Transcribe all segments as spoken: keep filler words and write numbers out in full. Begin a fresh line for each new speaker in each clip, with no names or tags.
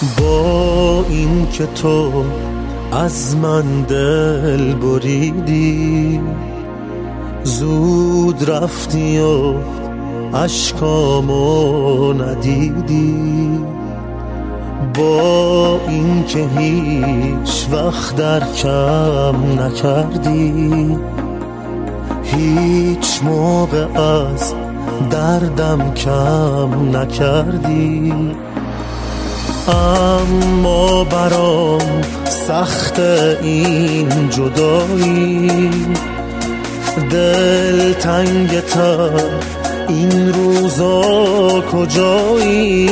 با این که تو از من دل بریدی، زود رفتی و اشکامو ندیدی، با این که هیچ وقت در کم نکردی، هیچ موقع از دردم کم نکردی. اما برام سخت این جدایی، دل تنگتر این روزا کجایی؟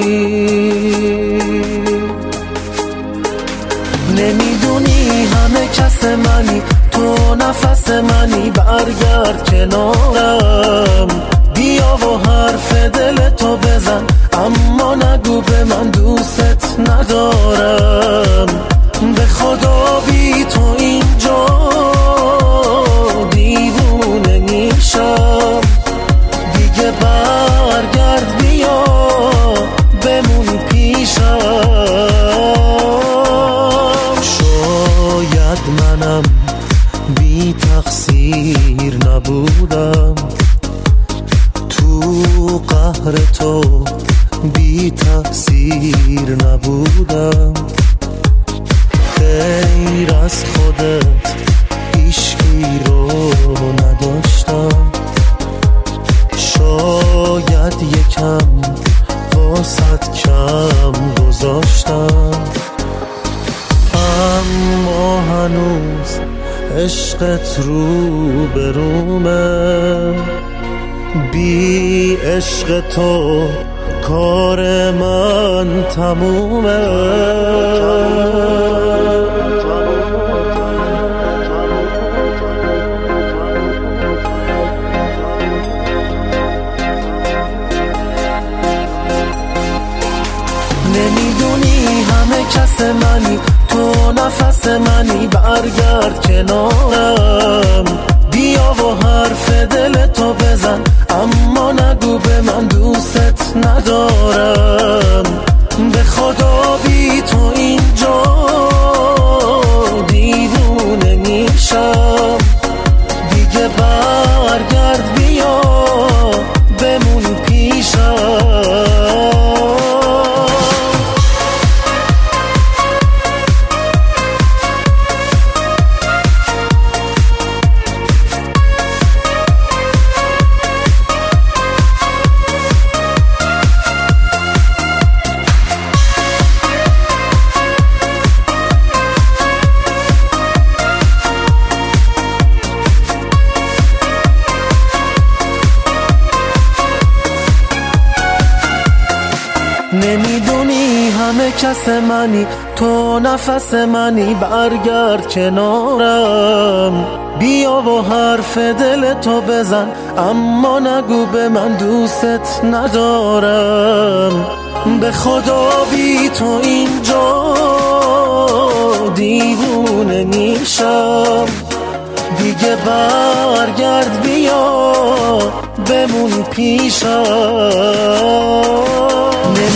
نمیدونی همه کس منی، تو نفس منی، برگرد کنارم، بیا و حرف دل تو بزن، اما نگو به من دوست ندارم. به خدا بی تو اینجا دیوونه میشم، دیگه برگرد بیا بمون پیشم. شاید منم بی تقصیر نبودم، تو قهر تو بی تقصیر نبودم، غیر از خودت هیچکی رو نداشتم. شاید یکم واسط کم گذاشتم، اما هنوز عشقت رو به رومه، بی عشق تو کار من تمومه. نمیدونی همه کس منی، تو نفس منی، برگرد کنارم، بیا و حرف دل تو بزن، اما نگو به من دوست ندارم. به خدا بی تو اینجا دیوونه میشم، دیگه برگرد بیا بمون پیشم. نمیدونی همه کس منی، تو نفس منی، برگرد کنارم، بیا و حرف دل تو بزن، اما نگو به من دوست ندارم. به خدا بی تو اینجا دیوونه میشم، دیگه برگرد بیا بمون پیشم.